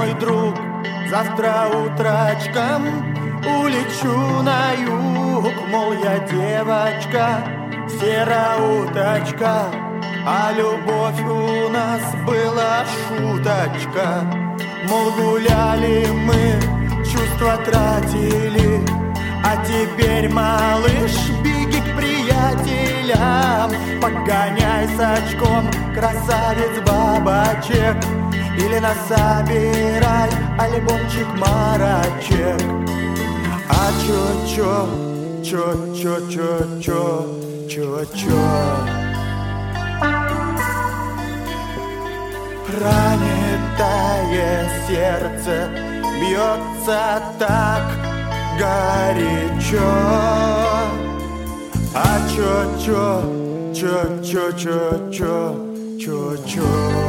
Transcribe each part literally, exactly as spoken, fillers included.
мой друг, завтра утрачком улечу на юг. Мол, я девочка, сероуточка, а любовь у нас была шуточка. Мол, гуляли мы, чувства тратили, а теперь, малыш, беги к приятелям. Погоняй с очком красавиц бабочек, или насобирай альбомчик марочек. А чё-чё, чё-чё-чё-чё, чё-чё. Ранитое сердце бьется так горячо. А чё-чё, чё-чё-чё-чё, чё-чё.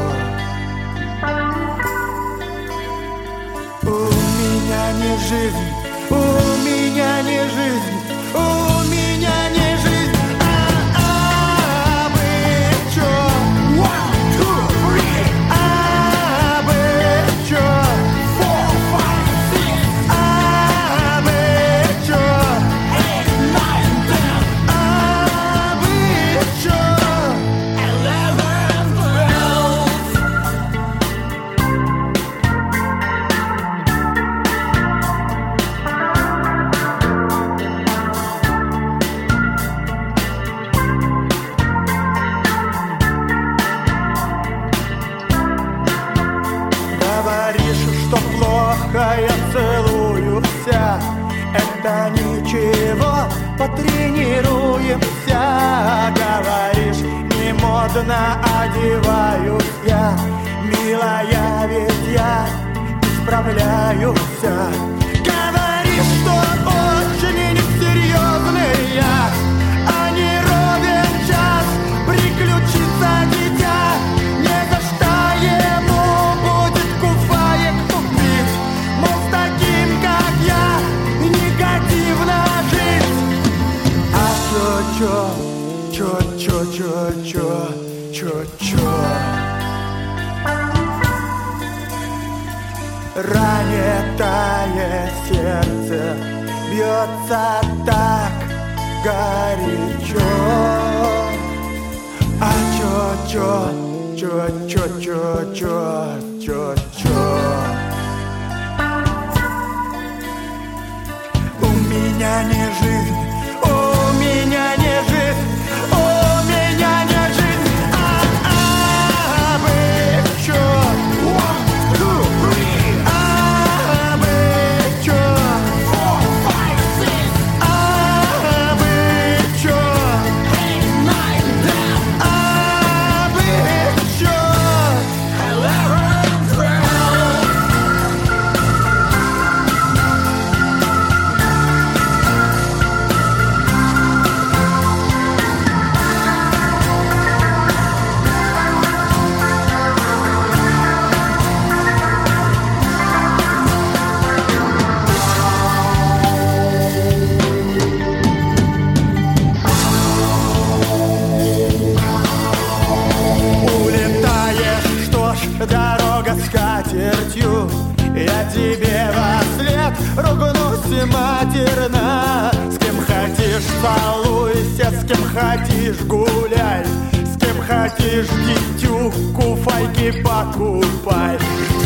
У меня не жизнь, у меня не жизнь, у меня не жизнь. А-а, бы чё? One, two, three. А бы чё? Four, five, six. А бы чё? Eight, nine, ten. А бы чё? Eleven, twelve. Говоришь, что плохо я целуюся, это ничего, потренируемся. Говоришь, не модно одеваюсь я, милая, ведь я исправляюсь. Говоришь, что очень несерьезный я, а не ровен час приключится дитя. Не за что ему будет куфаек купить, мол, с таким, как я, негативно жить. А чё-чё, чё-чё-чё-чё, чё-чё. Ранитое сердце бьется так горячо. А чё-чё, чё-чё-чё-чё, чё-чё. У меня не жизнь, у меня не жизнь, у меня не жизнь. А-а, бы чё? One, two, three. А бы чё? Four, five, six. А бы чё? Eight, nine, ten. А бы чё? Eleven, twelve. Улетаешь, что ж, дорога с катертью, я тебе во след ругнусь матерно. С кем хотишь целуйся, с кем хотишь гуляй, с кем хотишь дитю куфайки покупай.